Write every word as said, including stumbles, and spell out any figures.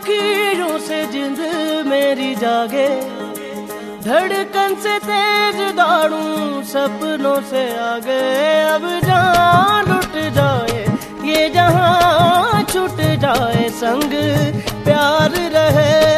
अखियों से जिंद मेरी जागे, धड़कन से तेज दौड़ूं सपनों से आगे। अब जान लुट जाए ये जहां छूट जाए, संग प्यार रहे।